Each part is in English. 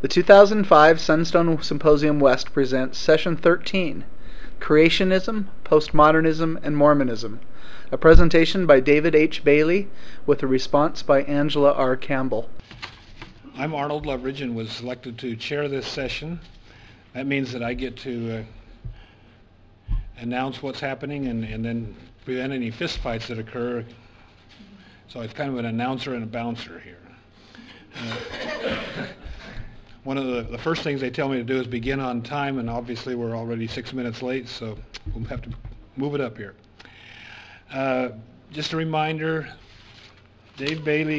The 2005 Sunstone Symposium West presents Session 13, Creationism, Postmodernism, and Mormonism, a presentation by David H. Bailey with a response by Angela R. Campbell. I'm Arnold Loveridge and was selected to chair this session. That means that I get to announce what's happening and then prevent any fistfights that occur. So it's kind of an announcer and a bouncer here. One of the first things they tell me to do is begin on time, and obviously we're already 6 minutes late, so we'll have to move it up here. Just a reminder, Dave Bailey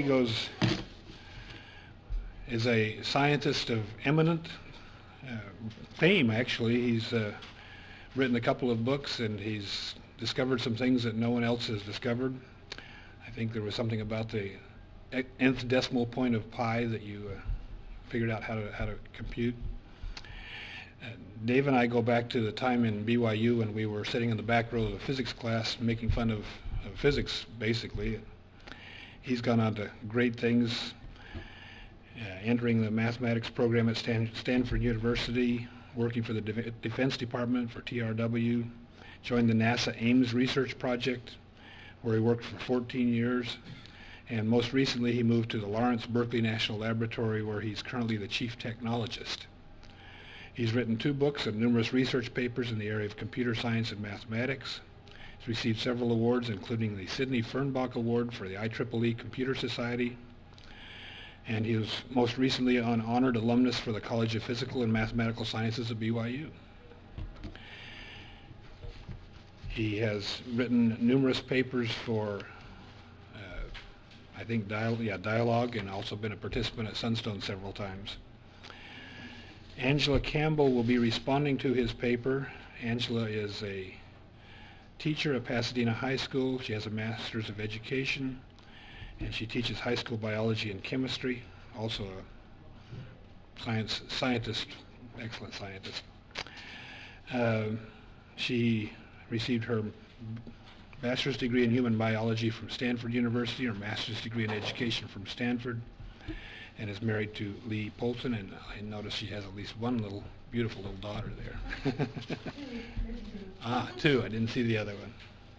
is a scientist of eminent fame, actually. He's written a couple of books, and he's discovered some things that no one else has discovered. I think there was something about the nth decimal point of pi that you figured out how to compute. Dave and I go back to the time in BYU when we were sitting in the back row of the physics class making fun of physics, basically. He's gone on to great things, entering the mathematics program at Stanford University, working for the Defense Department for TRW, joined the NASA Ames Research Project, where he worked for 14 years. And most recently, he moved to the Lawrence Berkeley National Laboratory, where he's currently the chief technologist. He's written 2 books and numerous research papers in the area of computer science and mathematics. He's received several awards, including the Sidney Fernbach Award for the IEEE Computer Society. And he was most recently an honored alumnus for the College of Physical and Mathematical Sciences at BYU. He has written numerous papers for I think Dialogue, and also been a participant at Sunstone several times. Angela Campbell will be responding to his paper. Angela is a teacher at Pasadena High School. She has a Master's of Education, and she teaches high school biology and chemistry. Also a scientist, excellent scientist. She received her Master's degree in human biology from Stanford University, her Master's degree in education from Stanford, and is married to Lee Polson, and I notice she has at least one beautiful little daughter there. 2, I didn't see the other one.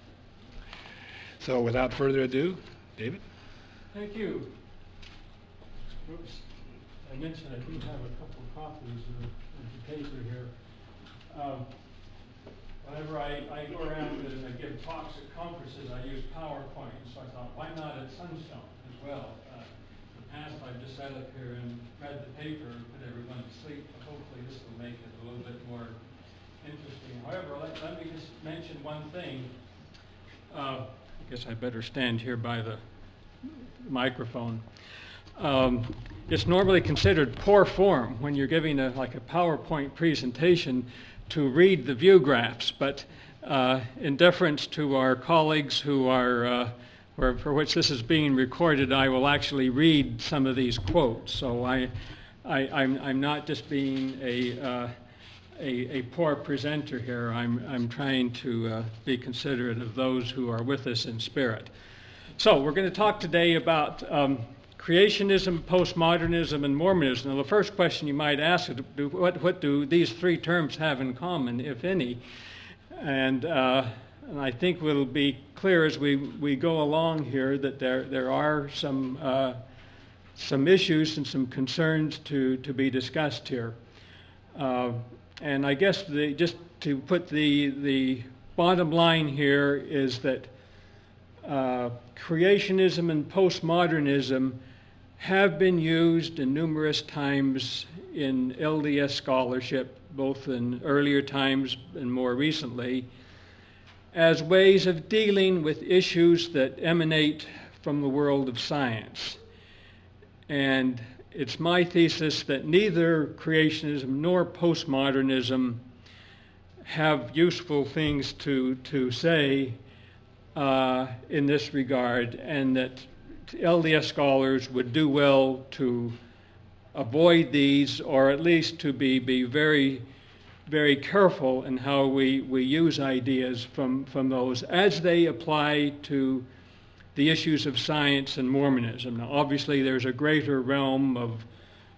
So without further ado, David? Thank you. Oops. I mentioned I do have a couple of copies of the paper here. Whenever I go around and I give talks at conferences, I use PowerPoint, so I thought, why not at Sunstone as well? In the past, I've just sat up here and read the paper and put everyone to sleep, but hopefully this will make it a little bit more interesting. However, let me just mention one thing. I guess I better stand here by the microphone. It's normally considered poor form when you're giving a PowerPoint presentation to read the view graphs, but in deference to our colleagues who are, for which this is being recorded, I will actually read some of these quotes. So I'm not just being a poor presenter here. I'm trying to be considerate of those who are with us in spirit. So we're going to talk today about creationism, postmodernism, and Mormonism. Now, the first question you might ask is, what do these 3 terms have in common, if any? And I think it'll be clear as we go along here that there are some issues and some concerns to be discussed here. And I guess just to put the bottom line here is that creationism and postmodernism have been used in numerous times in LDS scholarship, both in earlier times and more recently, as ways of dealing with issues that emanate from the world of science. And it's my thesis that neither creationism nor postmodernism have useful things to say in this regard, and that LDS scholars would do well to avoid these, or at least to be very, very careful in how we use ideas from those as they apply to the issues of science and Mormonism. Now, obviously, there's a greater realm of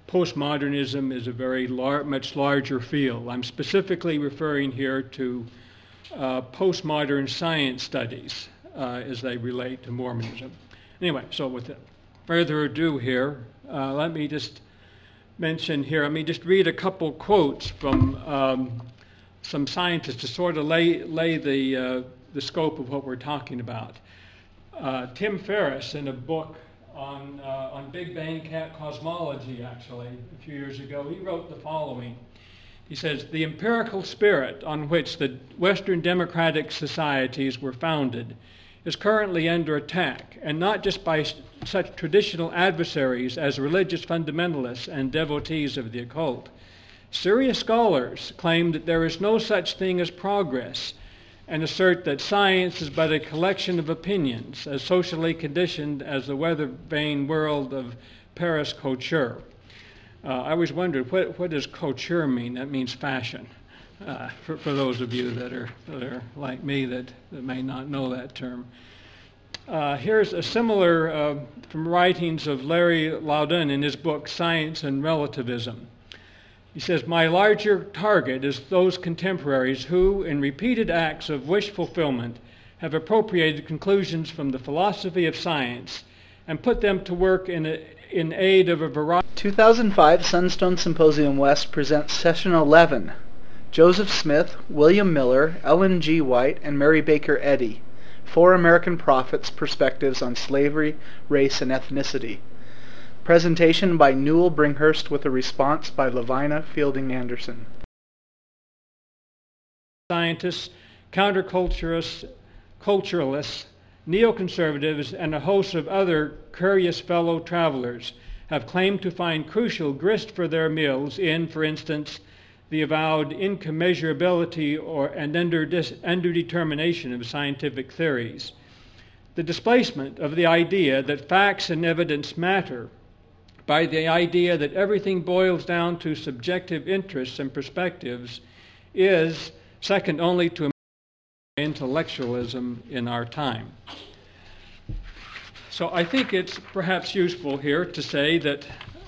postmodernism is a very much larger field. I'm specifically referring here to postmodern science studies as they relate to Mormonism. Anyway, so with further ado here, let me just mention here, just read a couple quotes from some scientists to sort of lay the scope of what we're talking about. Tim Ferriss, in a book on Big Bang cosmology, actually, a few years ago, he wrote the following. He says, "The empirical spirit on which the Western democratic societies were founded is currently under attack, and not just by such traditional adversaries as religious fundamentalists and devotees of the occult. Serious scholars claim that there is no such thing as progress and assert that science is but a collection of opinions, as socially conditioned as the weather-vane world of Paris couture." I always wondered, what does couture mean? That means fashion. For those of you that are like me that may not know that term. Here's a similar from writings of Larry Loudon in his book Science and Relativism. He says, "My larger target is those contemporaries who, in repeated acts of wish fulfillment, have appropriated conclusions from the philosophy of science and put them to work in aid of a variety." 2005 Sunstone Symposium West presents Session 11. Joseph Smith, William Miller, Ellen G. White, and Mary Baker Eddy. 4 American Prophets' Perspectives on Slavery, Race, and Ethnicity. Presentation by Newell Bringhurst with a response by Lavina Fielding Anderson. Scientists, counterculturists, culturalists, neoconservatives, and a host of other curious fellow travelers have claimed to find crucial grist for their mills in, for instance, the avowed incommensurability and underdetermination of scientific theories. The displacement of the idea that facts and evidence matter by the idea that everything boils down to subjective interests and perspectives is second only to intellectualism in our time. So I think it's perhaps useful here to say that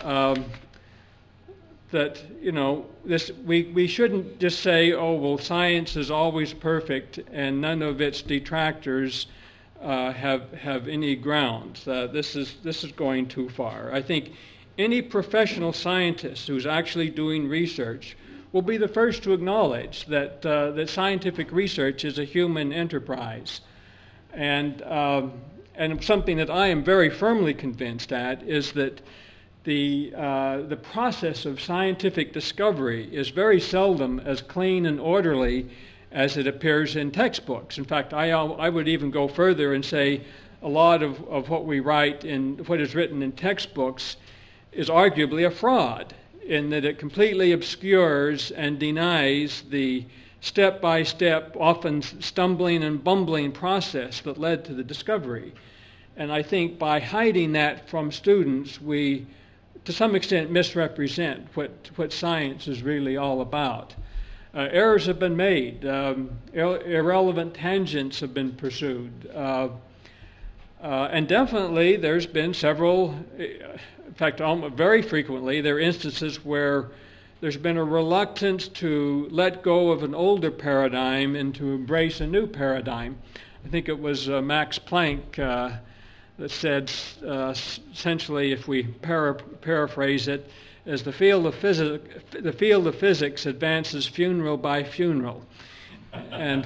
we shouldn't just say, oh, well, science is always perfect and none of its detractors have any ground. This is going too far. I think any professional scientist who's actually doing research will be the first to acknowledge that scientific research is a human enterprise. And something that I am very firmly convinced at is that the process of scientific discovery is very seldom as clean and orderly as it appears in textbooks. In fact, I would even go further and say a lot of what we write in what is written in textbooks is arguably a fraud, in that it completely obscures and denies the step-by-step, often stumbling and bumbling process that led to the discovery. And I think by hiding that from students, we, to some extent, misrepresent what science is really all about. Errors have been made. Irrelevant tangents have been pursued. And definitely there's been several, in fact, very frequently, there are instances where there's been a reluctance to let go of an older paradigm and to embrace a new paradigm. I think it was Max Planck that said, essentially, if we paraphrase it, as the field of physics advances funeral by funeral. And,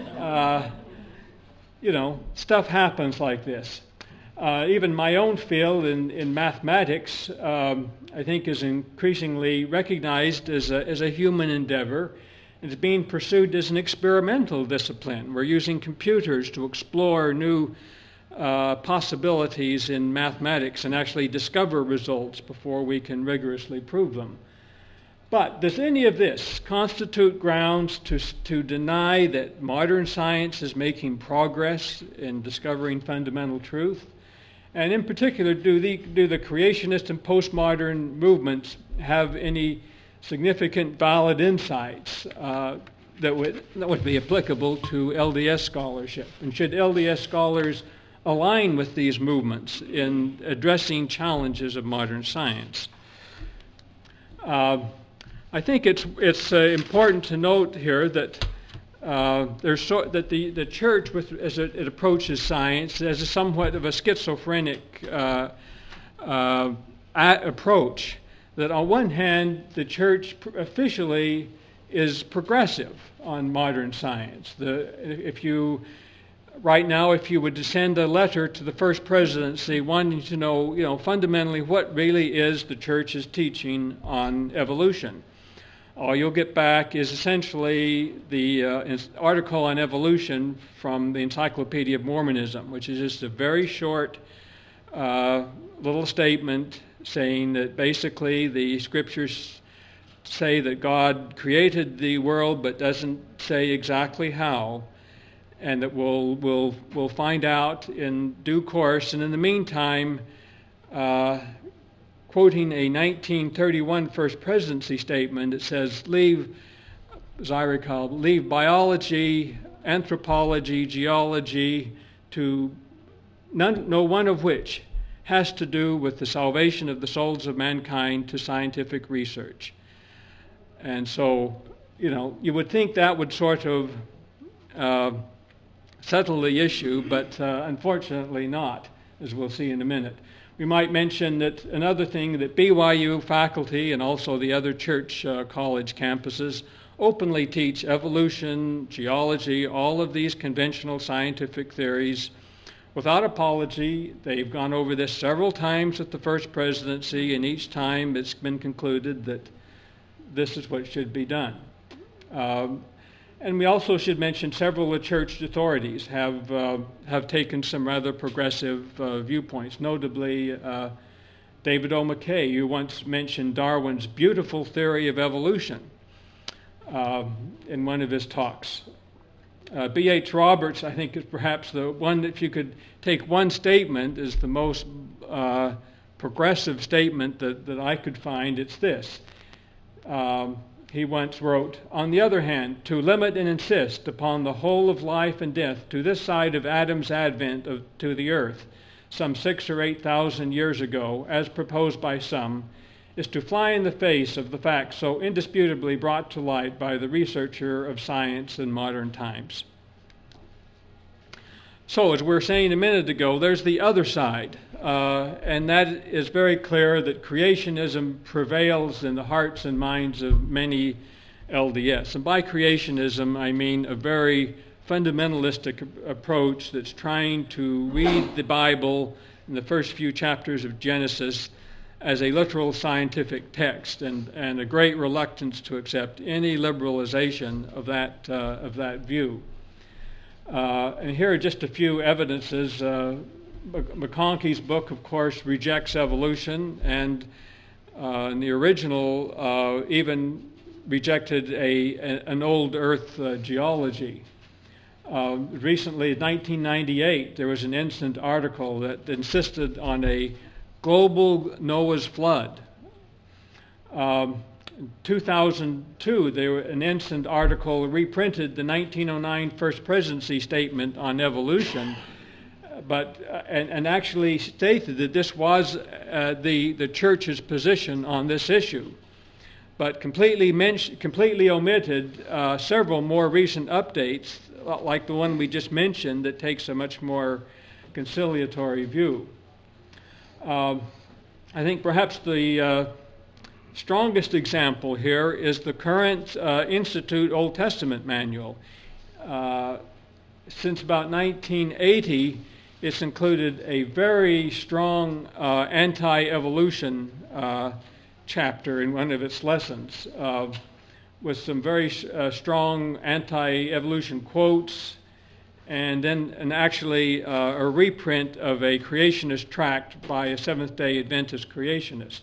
stuff happens like this. Even my own field in mathematics, I think, is increasingly recognized as a human endeavor. It's being pursued as an experimental discipline. We're using computers to explore new possibilities in mathematics and actually discover results before we can rigorously prove them. But does any of this constitute grounds to deny that modern science is making progress in discovering fundamental truth? And in particular, do the creationist and postmodern movements have any significant valid insights that would be applicable to LDS scholarship? And should LDS scholars align with these movements in addressing challenges of modern science? I think it's important to note here that the church, as it approaches science, has a somewhat of a schizophrenic approach. That on one hand, the church officially is progressive on modern science. Right now, if you would send a letter to the first presidency wanting to know, fundamentally what really is the church's teaching on evolution, all you'll get back is essentially the article on evolution from the Encyclopedia of Mormonism, which is just a very short little statement saying that basically the scriptures say that God created the world but doesn't say exactly how, and that we'll find out in due course. And in the meantime, quoting a 1931 First Presidency statement, it says, as I recall, leave biology, anthropology, geology, to no one of which has to do with the salvation of the souls of mankind, to scientific research. And so, you would think that would sort of settle the issue, but unfortunately not, as we'll see in a minute. We might mention that another thing, that BYU faculty and also the other church college campuses openly teach evolution, geology, all of these conventional scientific theories without apology. They've gone over this several times at the first presidency, and each time it's been concluded that this is what should be done. And we also should mention several of the church authorities have taken some rather progressive viewpoints, notably David O. McKay, who once mentioned Darwin's beautiful theory of evolution in one of his talks. B.H. Roberts, I think, is perhaps the one that if you could take one statement is the most progressive statement that I could find. It's this. He once wrote, "On the other hand, to limit and insist upon the whole of life and death to this side of Adam's advent to the earth, some 6,000 or 8,000 years ago, as proposed by some, is to fly in the face of the facts so indisputably brought to light by the researcher of science in modern times." So, as we were saying a minute ago, there's the other side, and that is very clear that creationism prevails in the hearts and minds of many LDS. And by creationism, I mean a very fundamentalistic approach that's trying to read the Bible in the first few chapters of Genesis as a literal scientific text, and a great reluctance to accept any liberalization of that view. And here are just a few evidences. McConkie's book, of course, rejects evolution, and in the original even rejected an old Earth geology. Recently, in 1998, there was an instant article that insisted on a global Noah's flood. In 2002, an instant article reprinted the 1909 First Presidency statement on evolution, and actually stated that this was the church's position on this issue, but completely omitted several more recent updates, like the one we just mentioned, that takes a much more conciliatory view. I think perhaps the strongest example here is the current Institute Old Testament manual. Since about 1980, it's included a very strong anti-evolution chapter in one of its lessons, with some very strong anti-evolution quotes, and then actually a reprint of a creationist tract by a Seventh-day Adventist creationist.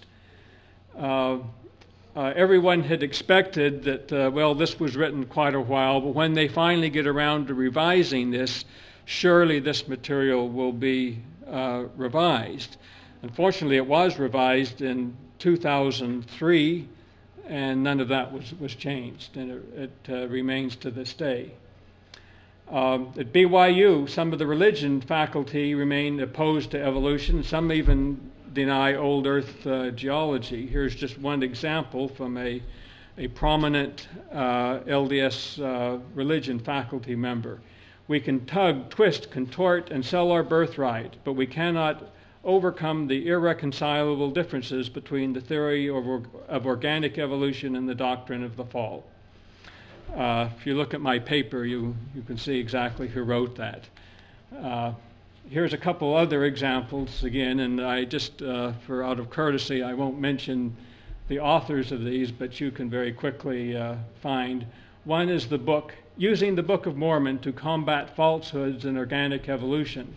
Everyone had expected that, this was written quite a while, but when they finally get around to revising this, surely this material will be revised. Unfortunately, it was revised in 2003, and none of that was changed, and it remains to this day. At BYU, some of the religion faculty remain opposed to evolution. Some even deny old Earth geology. Here's just one example from a prominent LDS religion faculty member. We can tug, twist, contort, and sell our birthright, but we cannot overcome the irreconcilable differences between the theory of organic evolution and the doctrine of the fall. If you look at my paper, you can see exactly who wrote that. Here's a couple other examples again, and I just, for out of courtesy, I won't mention the authors of these, but you can very quickly find. One is the book, Using the Book of Mormon to Combat Falsehoods in Organic Evolution.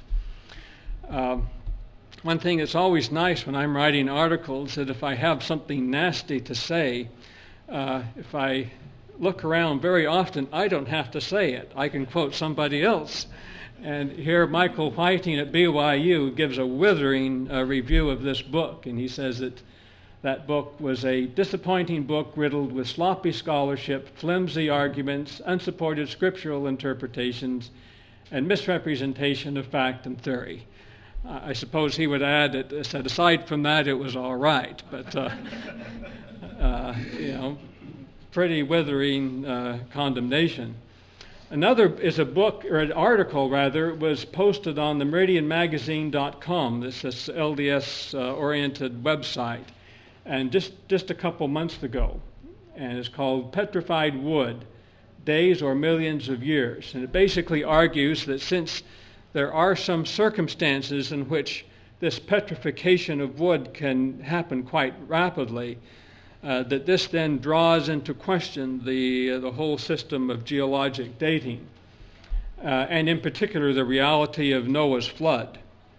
One thing that's always nice when I'm writing articles that if I have something nasty to say, if I look around very often, I don't have to say it. I can quote somebody else. And here Michael Whiting at BYU gives a withering review of this book, and he says that that book was a disappointing book riddled with sloppy scholarship, flimsy arguments, unsupported scriptural interpretations, and misrepresentation of fact and theory. I suppose he would add that aside from that, it was all right, but pretty withering condemnation. Another is a book, or an article rather, was posted on the meridianmagazine.com. This is LDS-oriented website, and just a couple months ago, and it's called Petrified Wood, Days or Millions of Years. And it basically argues that since there are some circumstances in which this petrification of wood can happen quite rapidly, that this then draws into question the whole system of geologic dating, and in particular the reality of Noah's flood.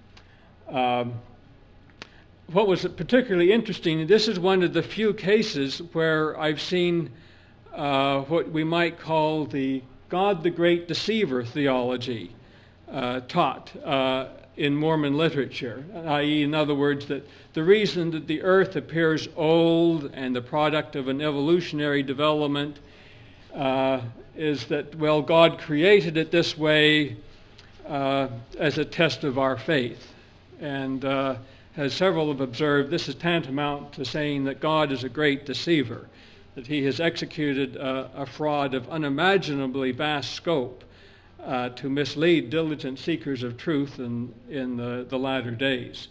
What was particularly interesting, this is one of the few cases where I've seen what we might call the God the Great Deceiver theology taught in Mormon literature, i.e., in other words, that the reason that the earth appears old and the product of an evolutionary development is that, well, God created it this way as a test of our faith. And as several have observed, this is tantamount to saying that God is a great deceiver, that he has executed a fraud of unimaginably vast scope to mislead diligent seekers of truth in the latter days.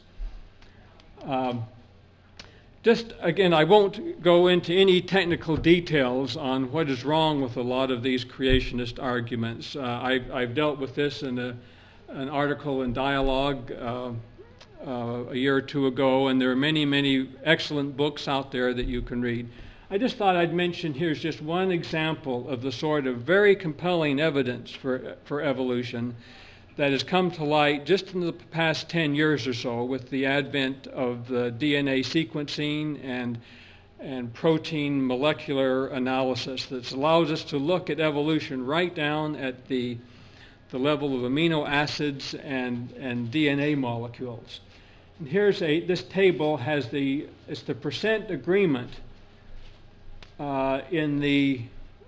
Just again, I won't go into any technical details on what is wrong with a lot of these creationist arguments. I've dealt with this in an article in Dialogue a year or two ago, and there are many, many excellent books out there that you can read. I just thought I'd mention here's just one example of the sort of very compelling evidence for evolution that has come to light just in the past 10 years or so with the advent of the DNA sequencing and protein molecular analysis that allows us to look at evolution right down at the level of amino acids and DNA molecules. And here's this table has it's the percent agreement in the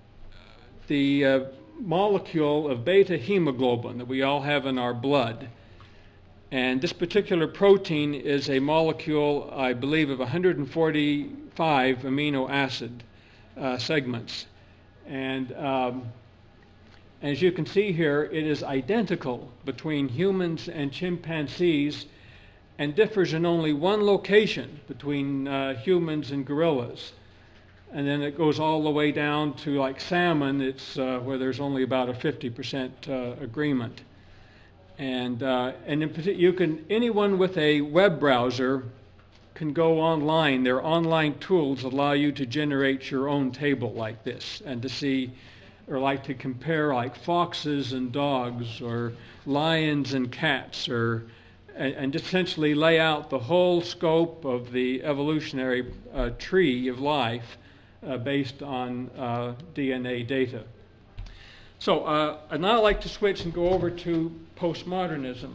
molecule of beta hemoglobin that we all have in our blood. And this particular protein is a molecule, I believe, of 145 amino acid segments. And as you can see here, it is identical between humans and chimpanzees and differs in only one location between humans and gorillas. And then it goes all the way down to like salmon, it's where there's only about a 50% agreement. And in particular, anyone with a web browser can go online. There are online tools that allow you to generate your own table like this and to see, or like to compare like foxes and dogs or lions and cats, and essentially lay out the whole scope of the evolutionary tree of life based on DNA data. So I'd now like to switch and go over to postmodernism.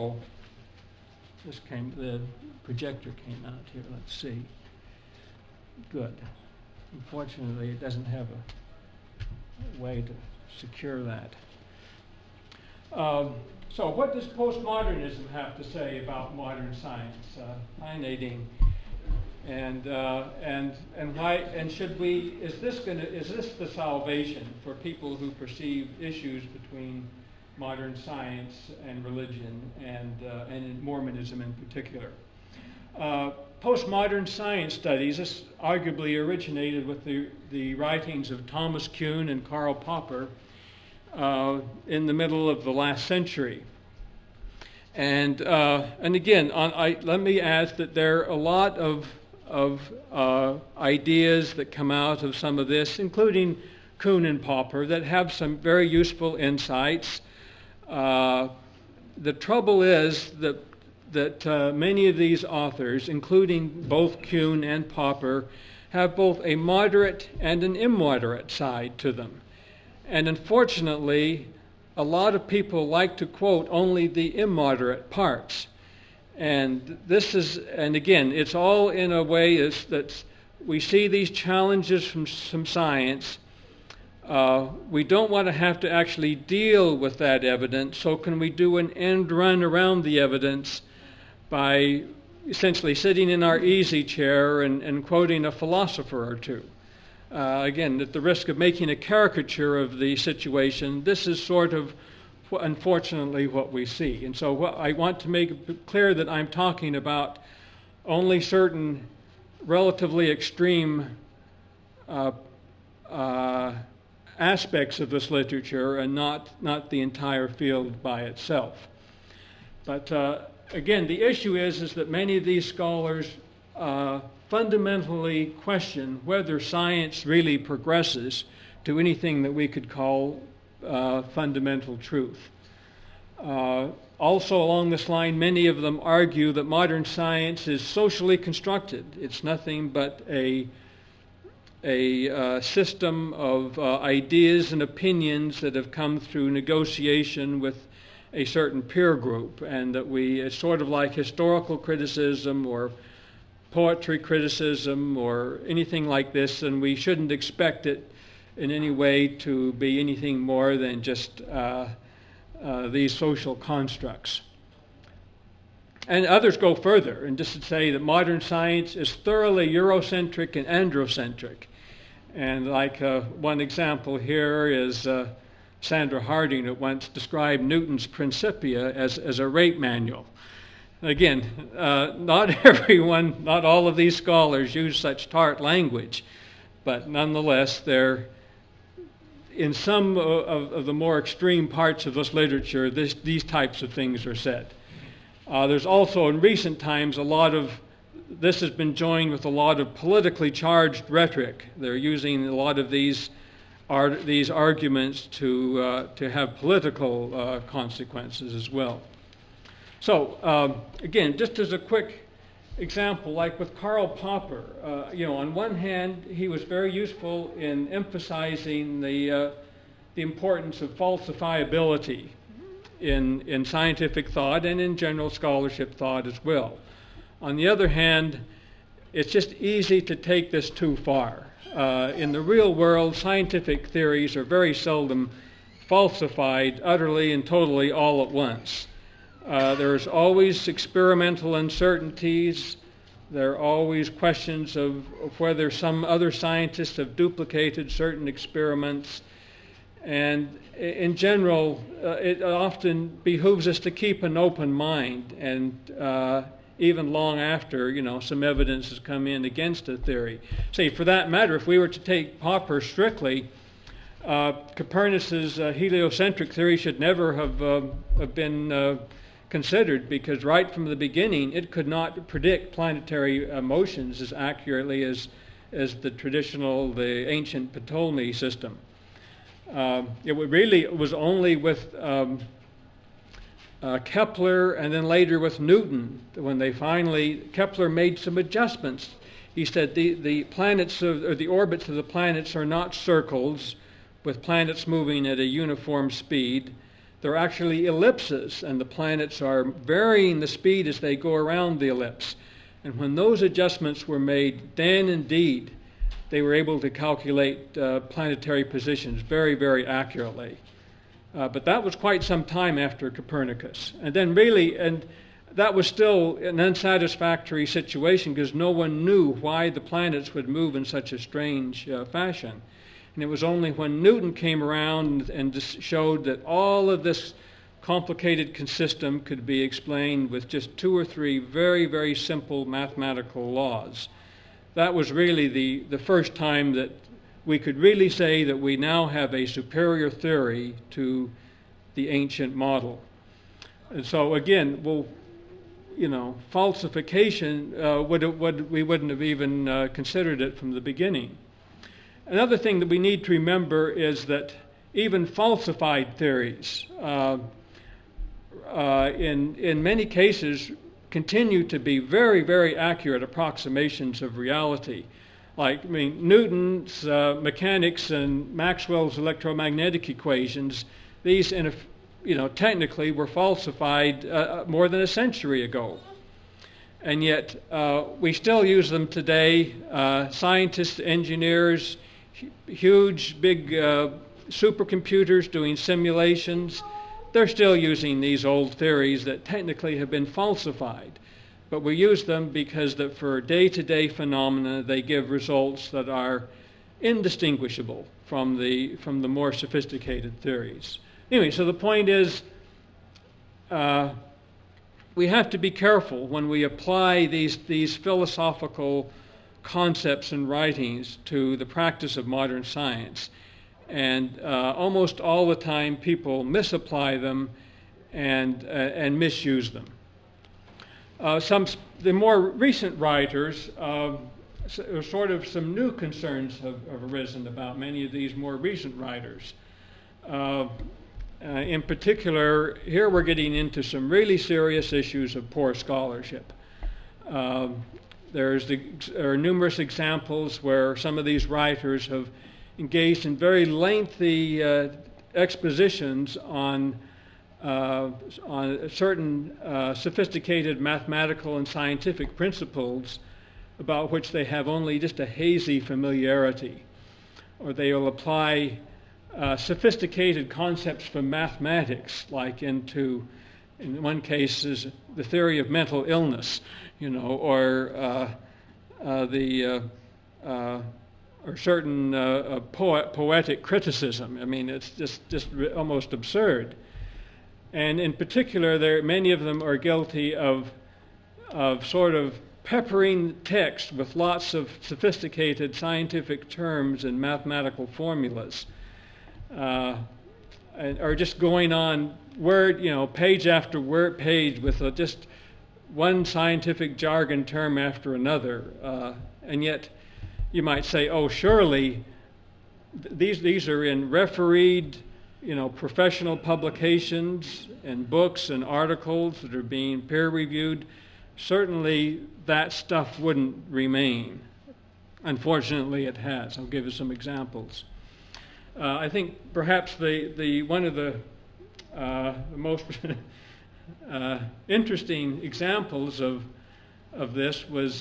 The projector came out here. Let's see. Good. Unfortunately, it doesn't have a way to secure that. So what does postmodernism have to say about modern science? Hi, Nadine. And why? And should we? Is this the salvation for people who perceive issues between modern science and religion and Mormonism in particular? Postmodern science studies, this arguably originated with the writings of Thomas Kuhn and Karl Popper in the middle of the last century. And again, let me add that there are a lot of ideas that come out of some of this, including Kuhn and Popper, that have some very useful insights. The trouble is that many of these authors, including both Kuhn and Popper, have both a moderate and an immoderate side to them. And unfortunately, a lot of people like to quote only the immoderate parts. And again, it's all in a way that we see these challenges from some science. We don't want to have to actually deal with that evidence, so can we do an end run around the evidence by essentially sitting in our easy chair and quoting a philosopher or two? Again, at the risk of making a caricature of the situation, this is sort of, unfortunately, what we see. And so I want to make it clear that I'm talking about only certain relatively extreme aspects of this literature and not the entire field by itself. But again, the issue is that many of these scholars fundamentally question whether science really progresses to anything that we could call fundamental truth. Also along this line, many of them argue that modern science is socially constructed. It's nothing but a system of ideas and opinions that have come through negotiation with a certain peer group, and that it's sort of like historical criticism or poetry criticism or anything like this, and we shouldn't expect it in any way to be anything more than just these social constructs. And others go further and just say that modern science is thoroughly Eurocentric and androcentric. And like one example here is Sandra Harding, that once described Newton's Principia as a rape manual. Again, not everyone, not all of these scholars use such tart language, but nonetheless, they're in some of the more extreme parts of this literature, these types of things are said. There's also, in recent times, this has been joined with a lot of politically charged rhetoric. They're using a lot of these arguments to have political consequences as well. So, again, just as a quick example, like with Karl Popper, on one hand, he was very useful in emphasizing the importance of falsifiability in scientific thought and in general scholarship thought as well. On the other hand, it's just easy to take this too far. In the real world, scientific theories are very seldom falsified utterly and totally all at once. There's always experimental uncertainties. There are always questions of whether some other scientists have duplicated certain experiments. And in general, it often behooves us to keep an open mind, and even long after, some evidence has come in against a theory. Say, for that matter, if we were to take Popper strictly, Copernicus's heliocentric theory should never have been considered, because right from the beginning it could not predict planetary motions as accurately as the ancient Ptolemy system. It was only with Kepler and then later with Newton when Kepler made some adjustments. He said the planets or the orbits of the planets are not circles with planets moving at a uniform speed. They're actually ellipses, and the planets are varying the speed as they go around the ellipse. And when those adjustments were made, then indeed they were able to calculate planetary positions very, very accurately. But that was quite some time after Copernicus. And then really, and that was still an unsatisfactory situation because no one knew why the planets would move in such a strange fashion. And it was only when Newton came around and showed that all of this complicated system could be explained with just 2 or 3 very, very simple mathematical laws. That was really the first time that we could really say that we now have a superior theory to the ancient model. And so again, falsification, we wouldn't have even considered it from the beginning. Another thing that we need to remember is that even falsified theories, in many cases, continue to be very, very accurate approximations of reality. Like, Newton's mechanics and Maxwell's electromagnetic equations, these, technically were falsified more than a century ago. And yet, we still use them today. Scientists, engineers, huge, big supercomputers doing simulations, they're still using these old theories that technically have been falsified. But we use them because that for day-to-day phenomena, they give results that are indistinguishable from the more sophisticated theories. Anyway, so the point is, we have to be careful when we apply these philosophical concepts and writings to the practice of modern science. And almost all the time, people misapply them and misuse them. The more recent writers, sort of some new concerns have arisen about many of these more recent writers. In particular, here we're getting into some really serious issues of poor scholarship. There are numerous examples where some of these writers have engaged in very lengthy expositions on certain sophisticated mathematical and scientific principles about which they have only just a hazy familiarity. Or they will apply sophisticated concepts from mathematics, like in one case is the theory of mental illness, or certain poetic criticism. It's just almost absurd. And in particular, many of them are guilty of sort of peppering text with lots of sophisticated scientific terms and mathematical formulas, or just going on page after page with just one scientific jargon term after another, and yet you might say, oh, surely these are in refereed, professional publications and books and articles that are being peer-reviewed. Certainly that stuff wouldn't remain. Unfortunately, it has. I'll give you some examples. I think perhaps one of the most interesting examples of this was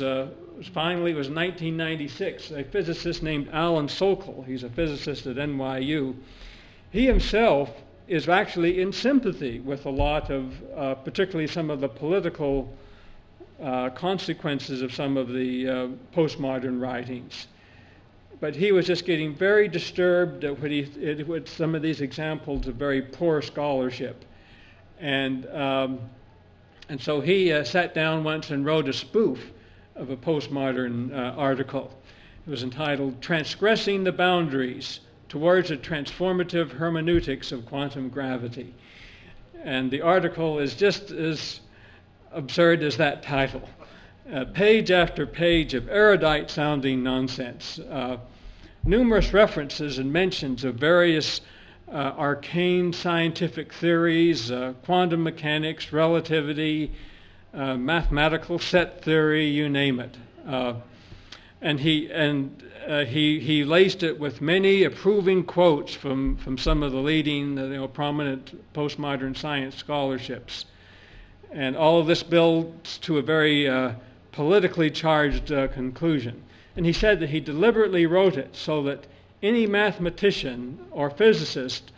1996. A physicist named Alan Sokal, he's a physicist at NYU. He himself is actually in sympathy with a lot of, particularly some of the political consequences of some of the postmodern writings. But he was just getting very disturbed at some of these examples of very poor scholarship. And so he sat down once and wrote a spoof of a postmodern article. It was entitled "Transgressing the Boundaries Towards a Transformative Hermeneutics of Quantum Gravity." And the article is just as absurd as that title. Page after page of erudite-sounding nonsense. Numerous references and mentions of various arcane scientific theories, quantum mechanics, relativity, mathematical set theory, you name it. And he laced it with many approving quotes from some of the leading, prominent postmodern science scholarships. And all of this builds to a very politically charged conclusion. And he said that he deliberately wrote it so that any mathematician or physicist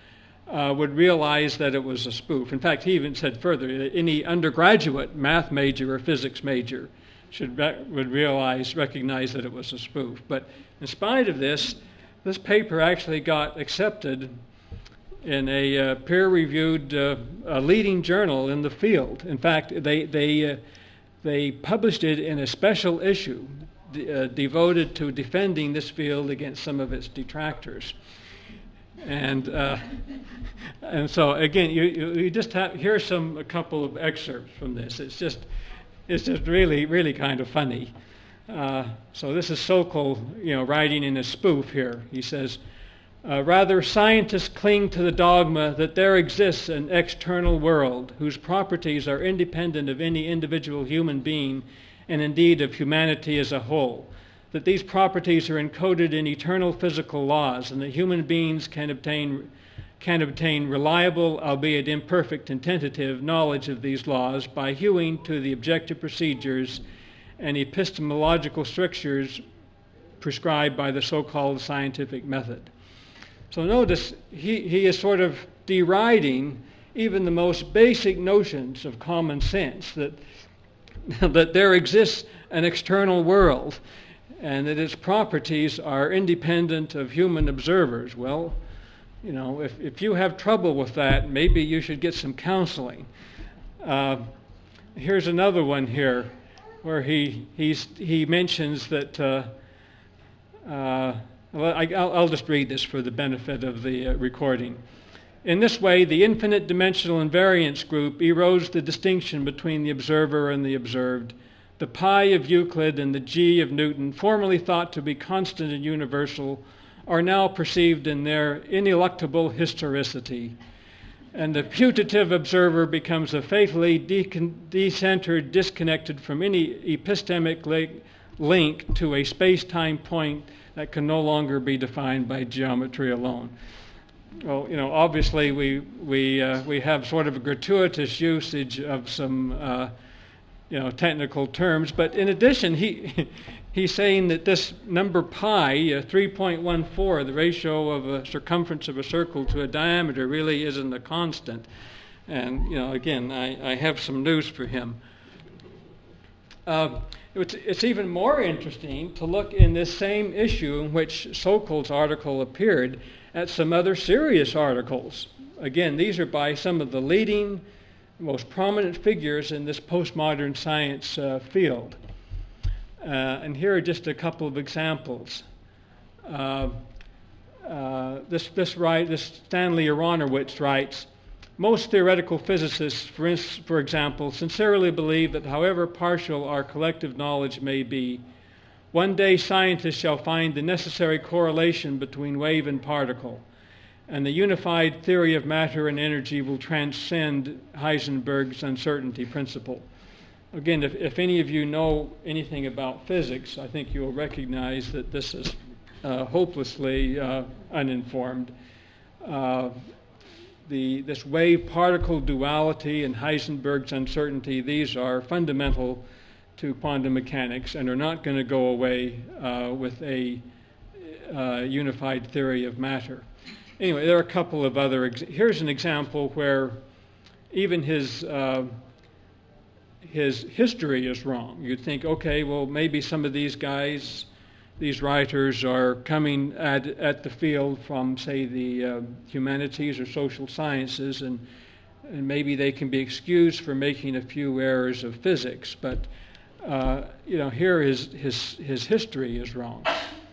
would realize that it was a spoof. In fact, he even said further, any undergraduate math major or physics major would recognize that it was a spoof. But in spite of this paper actually got accepted in a peer-reviewed leading journal in the field. In fact, they published it in a special issue devoted to defending this field against some of its detractors. And so again, you just here's a couple of excerpts from this. It's just really kind of funny. So this is Sokal, writing in a spoof here. He says, rather, scientists cling to the dogma that there exists an external world whose properties are independent of any individual human being and indeed of humanity as a whole, that these properties are encoded in eternal physical laws and that human beings can obtain reliable, albeit imperfect and tentative, knowledge of these laws by hewing to the objective procedures and epistemological strictures prescribed by the so-called scientific method. So notice he is sort of deriding even the most basic notions of common sense, that there exists an external world and that its properties are independent of human observers. Well, if you have trouble with that, maybe you should get some counseling. Here's another one here where he mentions that I'll just read this for the benefit of the recording. In this way, the infinite dimensional invariance group erodes the distinction between the observer and the observed. The pi of Euclid and the g of Newton, formerly thought to be constant and universal, are now perceived in their ineluctable historicity. And the putative observer becomes a fatally decentered, disconnected from any epistemic link to a space-time point that can no longer be defined by geometry alone. Well, obviously we have sort of a gratuitous usage of some technical terms, but in addition, he's saying that this number pi, 3.14, the ratio of a circumference of a circle to a diameter, really isn't a constant. And again, I have some news for him. It's even more interesting to look in this same issue in which Sokal's article appeared at some other serious articles. Again, these are by some of the leading, most prominent figures in this postmodern science field. And here are just a couple of examples. This Stanley Aronowitz writes, most theoretical physicists, for example, sincerely believe that however partial our collective knowledge may be, one day scientists shall find the necessary correlation between wave and particle, and the unified theory of matter and energy will transcend Heisenberg's uncertainty principle. Again, if any of you know anything about physics, I think you'll recognize that this is hopelessly uninformed. This wave-particle duality and Heisenberg's uncertainty, these are fundamental to quantum mechanics and are not going to go away with a unified theory of matter. Anyway, there are a couple of other here's an example where even his history is wrong. You'd think, okay, well, maybe some of these guys, these writers, are coming at the field from, say, the humanities or social sciences, and maybe they can be excused for making a few errors of physics. But here his history is wrong.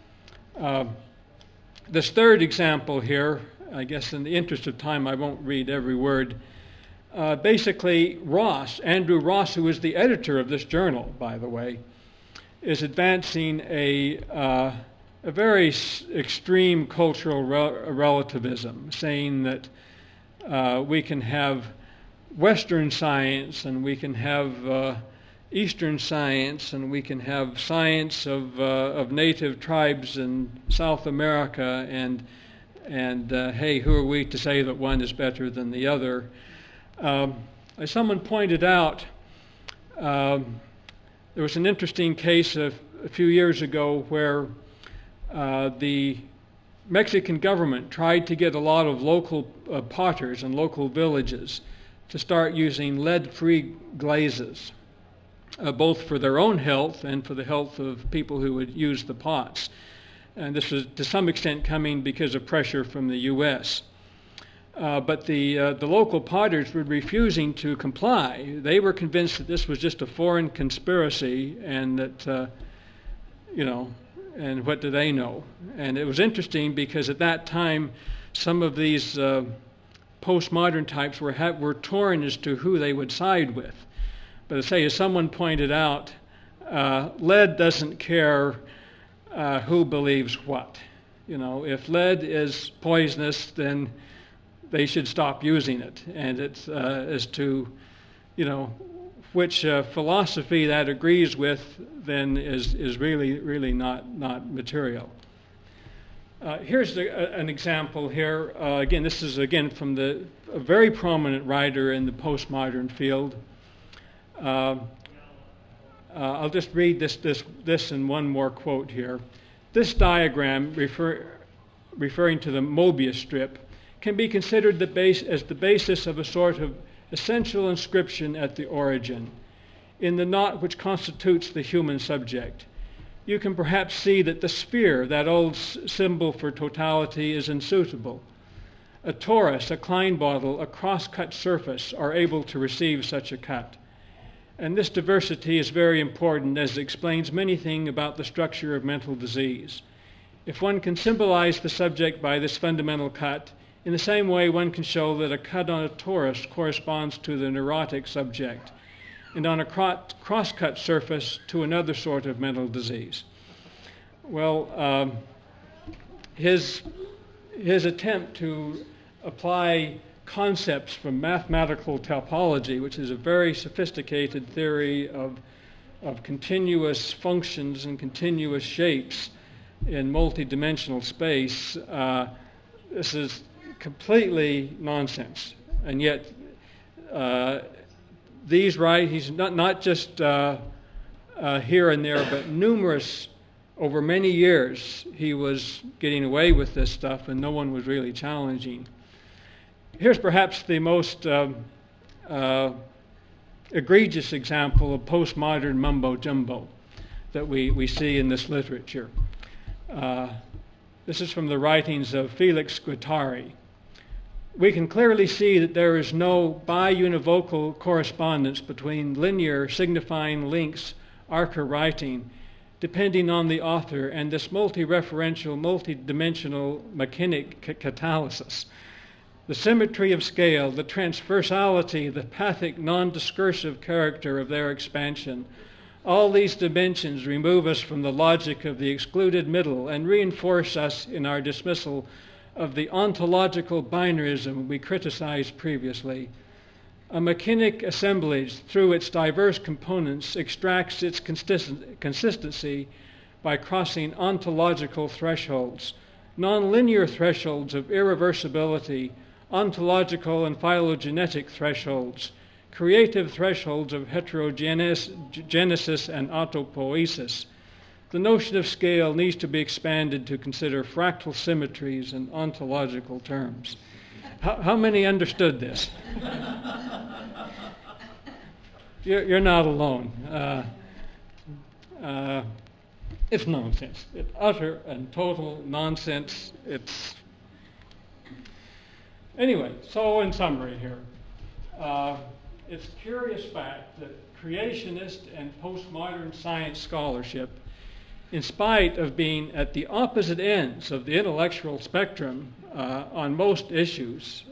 This third example here, I guess in the interest of time, I won't read every word. Basically, Andrew Ross, who is the editor of this journal, by the way, is advancing a very extreme cultural relativism, saying that we can have Western science and we can have Eastern science and we can have science of native tribes in South America, and hey, who are we to say that one is better than the other? As someone pointed out, there was an interesting case a few years ago where the Mexican government tried to get a lot of local potters and local villages to start using lead-free glazes, both for their own health and for the health of people who would use the pots. And this was to some extent coming because of pressure from the U.S. But the local potters were refusing to comply. They were convinced that this was just a foreign conspiracy and that, and what do they know? And it was interesting because at that time, some of these postmodern types were torn as to who they would side with. But as someone pointed out, lead doesn't care who believes what. If lead is poisonous, then they should stop using it. And it's as to, which philosophy that agrees with, then is really not material. Here's an example here. Again, this is from a very prominent writer in the postmodern field. I'll just read this in one more quote here. This diagram, referring to the Mobius strip, can be considered as the basis of a sort of essential inscription at the origin, in the knot which constitutes the human subject. You can perhaps see that the sphere, that old symbol for totality, is unsuitable. A torus, a Klein bottle, a cross-cut surface are able to receive such a cut. And this diversity is very important as it explains many things about the structure of mental disease. If one can symbolize the subject by this fundamental cut, in the same way one can show that a cut on a torus corresponds to the neurotic subject, and on a cross-cut surface to another sort of mental disease. Well, his attempt to apply concepts from mathematical topology, which is a very sophisticated theory of continuous functions and continuous shapes in multidimensional space, this is completely nonsense. And yet, he's not just here and there, but numerous, over many years, he was getting away with this stuff and no one was really challenging. Here's perhaps the most egregious example of postmodern mumbo-jumbo that we see in this literature. This is from the writings of Felix Guattari. We can clearly see that there is no bi-univocal correspondence between linear signifying links, archer writing, depending on the author, and this multi-referential, multi-dimensional mechanic catalysis. The symmetry of scale, the transversality, the pathic, non-discursive character of their expansion, all these dimensions remove us from the logic of the excluded middle and reinforce us in our dismissal of the ontological binarism we criticized previously. A mechanic assemblage, through its diverse components, extracts its consistency by crossing ontological thresholds, nonlinear thresholds of irreversibility, ontological and phylogenetic thresholds, creative thresholds of heterogenesis and autopoiesis. The notion of scale needs to be expanded to consider fractal symmetries in ontological terms. How many understood this? You're not alone. It's nonsense. It's utter and total nonsense. Anyway, so in summary here, it's a curious fact that creationist and postmodern science scholarship, in spite of being at the opposite ends of the intellectual spectrum on most issues,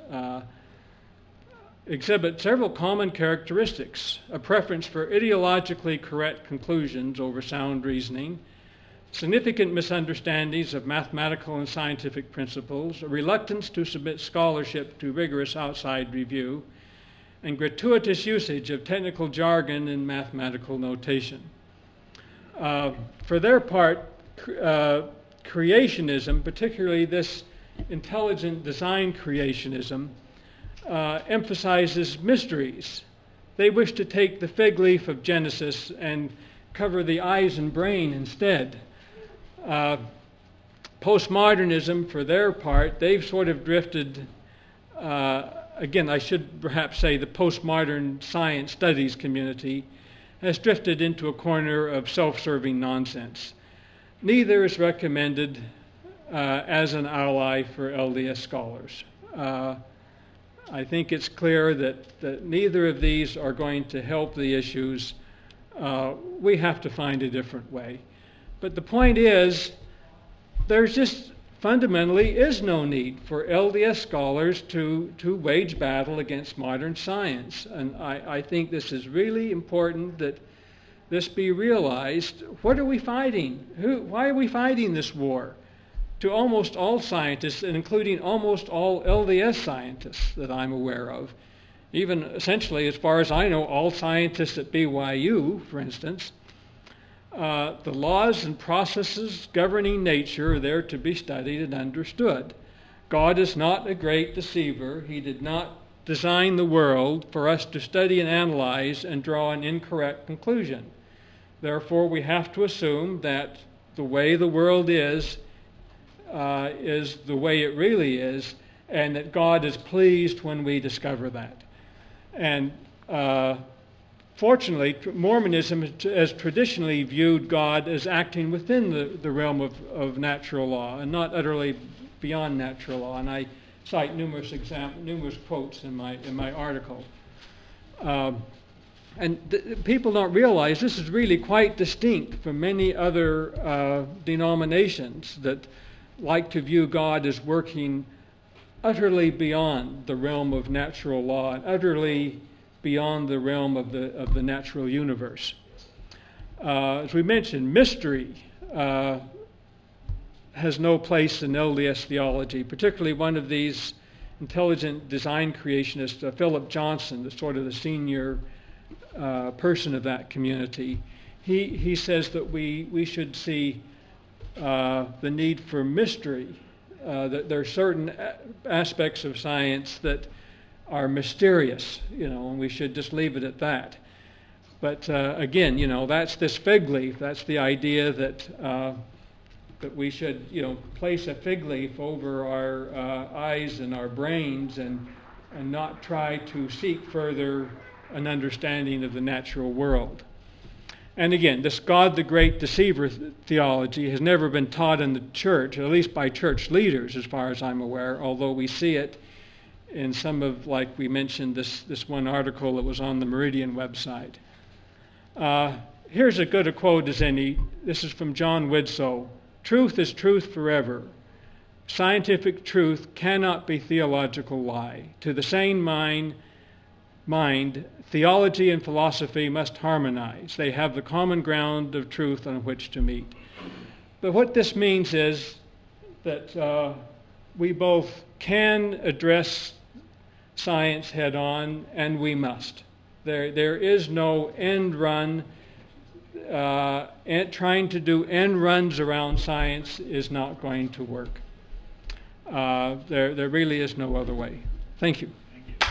exhibit several common characteristics: a preference for ideologically correct conclusions over sound reasoning, significant misunderstandings of mathematical and scientific principles, a reluctance to submit scholarship to rigorous outside review, and gratuitous usage of technical jargon and mathematical notation. For their part, creationism, particularly this intelligent design creationism, emphasizes mysteries. They wish to take the fig leaf of Genesis and cover the eyes and brain instead. Postmodernism, for their part, they've sort of drifted, again, I should perhaps say the postmodern science studies community has drifted into a corner of self-serving nonsense. Neither is recommended as an ally for LDS scholars. I think it's clear that neither of these are going to help the issues. We have to find a different way. But the point is, there's just fundamentally is no need for LDS scholars to wage battle against modern science. And I think this is really important that this be realized. What are we fighting? Why are we fighting this war? To almost all scientists, and including almost all LDS scientists that I'm aware of, even essentially, as far as I know, all scientists at BYU, for instance, the laws and processes governing nature are there to be studied and understood. God is not a great deceiver. He did not design the world for us to study and analyze and draw an incorrect conclusion. Therefore, we have to assume that the way the world is the way it really is, and that God is pleased when we discover that. And fortunately, Mormonism has traditionally viewed God as acting within the realm of natural law and not utterly beyond natural law. And I cite numerous quotes in my article. People don't realize this is really quite distinct from many other denominations that like to view God as working utterly beyond the realm of natural law and utterly beyond the realm of the natural universe. As we mentioned, mystery has no place in LDS theology, particularly one of these intelligent design creationists, Philip Johnson, the sort of the senior person of that community. He says that we should see the need for mystery, that there are certain aspects of science that are mysterious, and we should just leave it at that. But again, that's this fig leaf. That's the idea that we should, place a fig leaf over our eyes and our brains and not try to seek further an understanding of the natural world. And again, this God the Great Deceiver theology has never been taught in the church, at least by church leaders, as far as I'm aware, although we see it in some of, like we mentioned, this one article that was on the Meridian website. Here's as good a quote as any. This is from John Widsoe. "Truth is truth forever. Scientific truth cannot be theological lie. To the sane mind, theology and philosophy must harmonize. They have the common ground of truth on which to meet." But what this means is that we both can address science head on, and we must. There is no end run. Trying to do end runs around science is not going to work. There really is no other way. Thank you.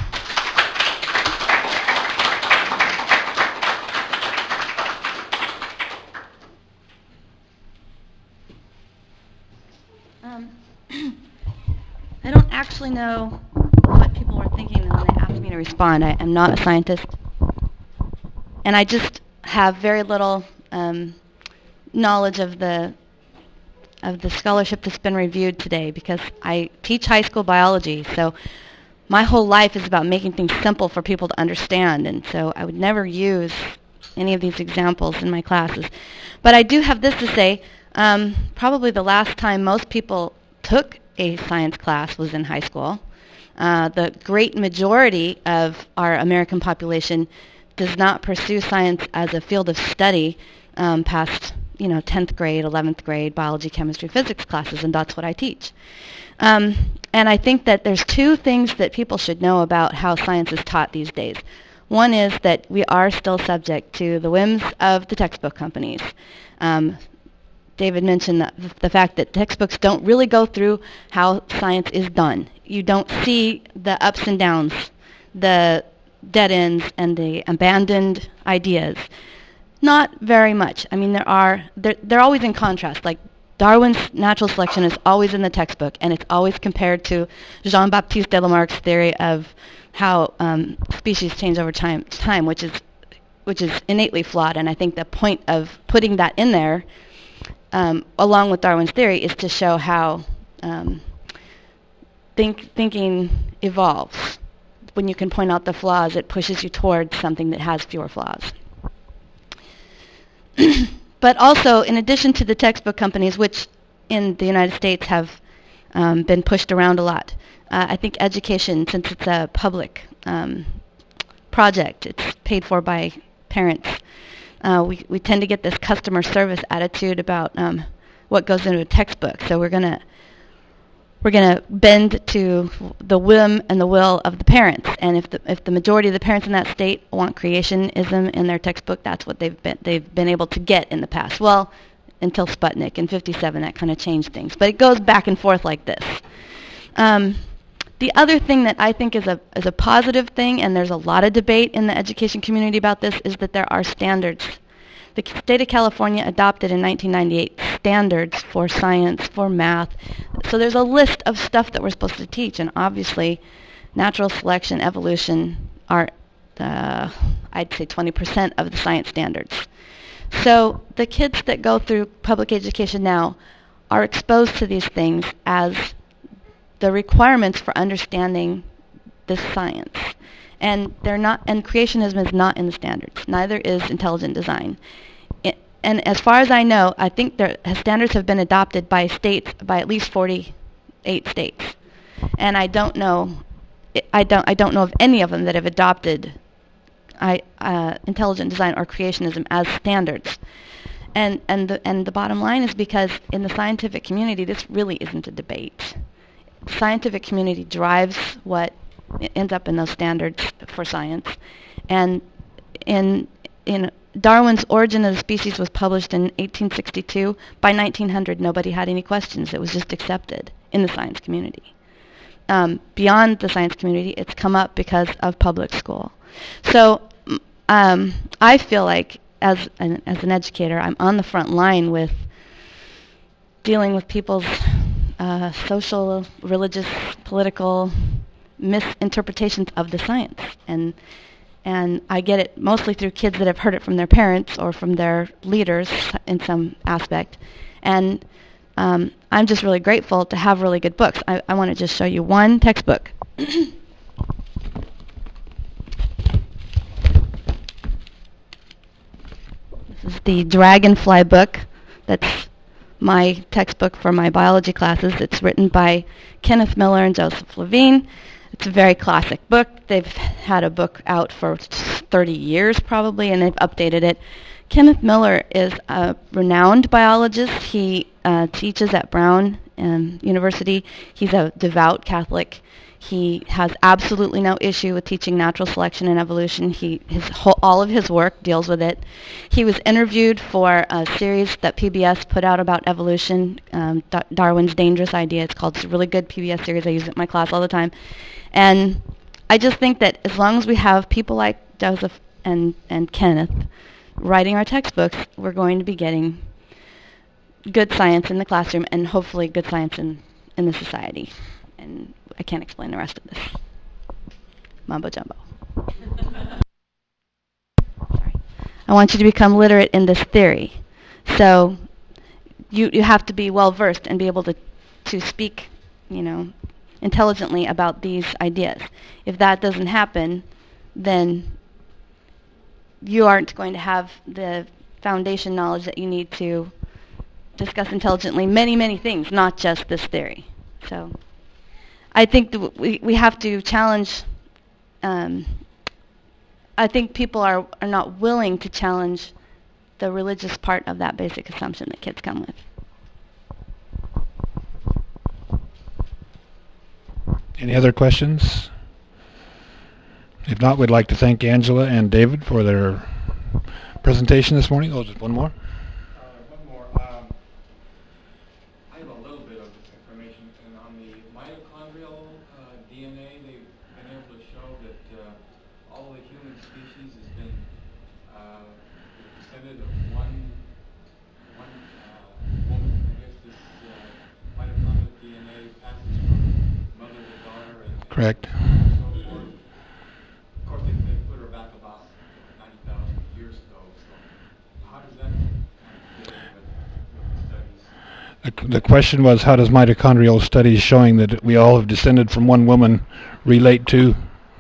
I don't actually know what people were thinking when they asked me to respond. I am not a scientist, and I just have very little knowledge of the scholarship that's been reviewed today, because I teach high school biology, so my whole life is about making things simple for people to understand, and so I would never use any of these examples in my classes. But I do have this to say. Probably the last time most people took a science class was in high school. The great majority of our American population does not pursue science as a field of study past 10th grade, 11th grade, biology, chemistry, physics classes, and that's what I teach. And I think that there's two things that people should know about how science is taught these days. One is that we are still subject to the whims of the textbook companies. David mentioned the fact that textbooks don't really go through how science is done. You don't see the ups and downs, the dead ends, and the abandoned ideas. Not very much. I mean, they're always in contrast. Like Darwin's natural selection is always in the textbook, and it's always compared to Jean-Baptiste de Lamarck's theory of how species change over time, which is innately flawed. And I think the point of putting that in there, along with Darwin's theory, is to show how thinking evolves. When you can point out the flaws, it pushes you towards something that has fewer flaws. But also, in addition to the textbook companies, which in the United States have been pushed around a lot, I think education, since it's a public project, it's paid for by parents, we tend to get this customer service attitude about what goes into a textbook. So we're gonna bend to the whim and the will of the parents, and if the majority of the parents in that state want creationism in their textbook, that's what they've been able to get in the past. Well, until Sputnik in '57, that kind of changed things, but it goes back and forth like this. The other thing that I think is a positive thing, and there's a lot of debate in the education community about this, is that there are standards. The state of California adopted in 1998 standards for science, for math. So there's a list of stuff that we're supposed to teach, and obviously natural selection, evolution are, I'd say 20% of the science standards. So the kids that go through public education now are exposed to these things as the requirements for understanding this science. And they're not, and creationism is not in the standards. Neither is intelligent design. And as far as I know, I think the standards have been adopted by states, by at least 48 states. And I don't know of any of them that have adopted intelligent design or creationism as standards. And the bottom line is because in the scientific community, this really isn't a debate. The scientific community drives what ends up in those standards for science. And in Darwin's Origin of the Species was published in 1862. By 1900, nobody had any questions. It was just accepted in the science community. Beyond the science community, it's come up because of public school. So I feel like, as an educator, I'm on the front line with dealing with people's social, religious, political misinterpretations of the science. And I get it mostly through kids that have heard it from their parents or from their leaders in some aspect. And I'm just really grateful to have really good books. I want to just show you one textbook. This is the Dragonfly book. That's my textbook for my biology classes. It's written by Kenneth Miller and Joseph Levine. It's a very classic book. They've had a book out for 30 years probably, and they've updated it. Kenneth Miller is a renowned biologist. He teaches at Brown University. He's a devout Catholic. He has absolutely no issue with teaching natural selection and evolution. All of his work deals with it. He was interviewed for a series that PBS put out about evolution, Darwin's Dangerous Idea. It's a really good PBS series. I use it in my class all the time. And I just think that as long as we have people like Joseph and Kenneth writing our textbooks, we're going to be getting good science in the classroom and hopefully good science in the society. And I can't explain the rest of this. Mumbo jumbo. Sorry. I want you to become literate in this theory. So you have to be well versed and be able to speak, intelligently about these ideas. If that doesn't happen, then you aren't going to have the foundation knowledge that you need to discuss intelligently many, many things, not just this theory. So I think we have to challenge, I think people are not willing to challenge the religious part of that basic assumption that kids come with. Any other questions? If not, we'd like to thank Angela and David for their presentation this morning. Oh, just one more. One more. I have a little bit of information, and on the mitochondrial DNA, they've been able to show that all the human species has been descended of one woman, I guess, this mitochondrial DNA passes from mother to daughter and Correct. so forth. Of course, they put her back about 90,000 years ago. So how does that kind of fit in with the studies? The question was, how does mitochondrial studies showing that we all have descended from one woman relate to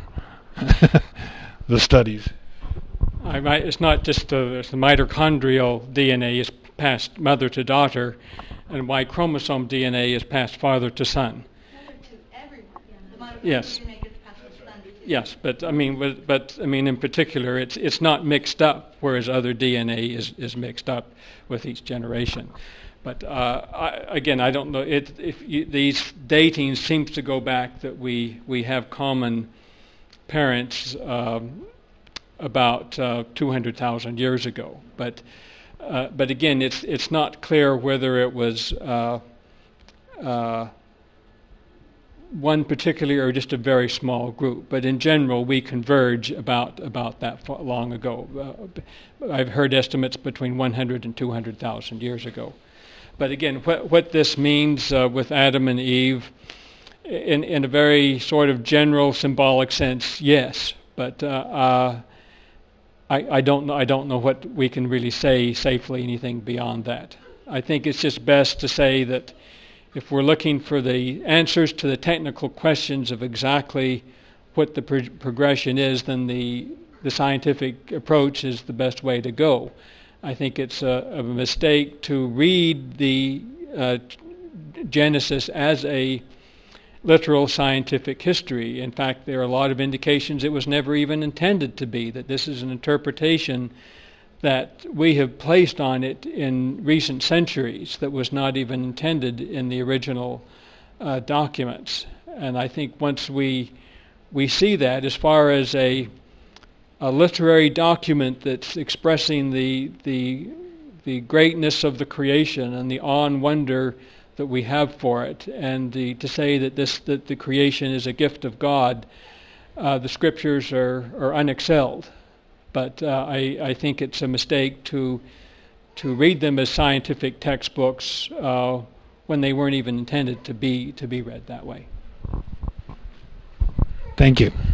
the studies? It's not just the mitochondrial DNA is passed mother to daughter, and Y chromosome DNA is passed father to son. Yes. Yes, but I mean, in particular, it's not mixed up, whereas other DNA is mixed up with each generation. But I don't know. These dating seems to go back that we have common parents about 200,000 years ago. But again, it's not clear whether it was one particular or just a very small group. But in general, we converge about that long ago. I've heard estimates between 100 and 200,000 years ago. But again, what this means with Adam and Eve, in a very sort of general symbolic sense, yes. But I don't know what we can really say safely anything beyond that. I think it's just best to say that if we're looking for the answers to the technical questions of exactly what the progression is, then the scientific approach is the best way to go. I think it's a mistake to read the Genesis as a literal scientific history. In fact, there are a lot of indications it was never even intended to be, that this is an interpretation that we have placed on it in recent centuries that was not even intended in the original documents. And I think once we see that as far as a literary document that's expressing the greatness of the creation and the awe and wonder that we have for it, and to say that the creation is a gift of God, the scriptures are unexcelled. But I think it's a mistake to read them as scientific textbooks when they weren't even intended to be read that way. Thank you.